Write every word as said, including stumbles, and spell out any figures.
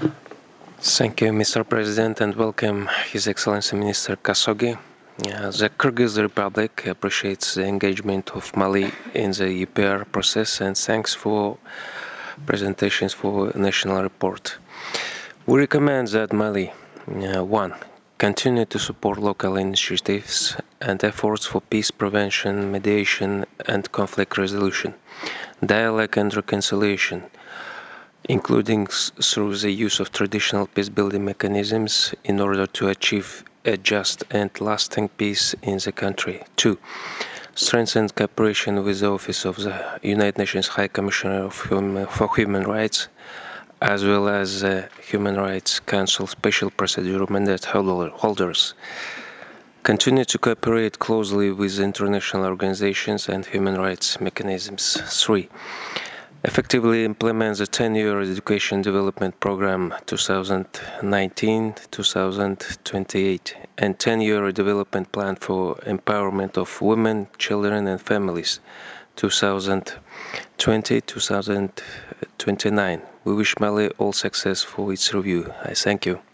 Thank you, Mister President, and welcome His Excellency Minister Khashoggi. Uh, the Kyrgyz Republic appreciates the engagement of Mali in the E P R process and thanks for presentations for national report. We recommend that Mali, uh, one, continue to support local initiatives and efforts for peace prevention, mediation, and conflict resolution, dialogue and reconciliation, including through the use of traditional peace-building mechanisms in order to achieve a just and lasting peace in the country. Two, strengthen cooperation with the Office of the United Nations High Commissioner of Human, for Human Rights, as well as the Human Rights Council Special Procedure Mandate holders. Continue to cooperate closely with international organizations and human rights mechanisms. Three, effectively implement the ten-year Education Development Program two thousand nineteen to two thousand twenty-eight and ten-year Development Plan for Empowerment of Women, Children and Families two thousand twenty to two thousand twenty-nine. We wish Mali all success for its review. I thank you.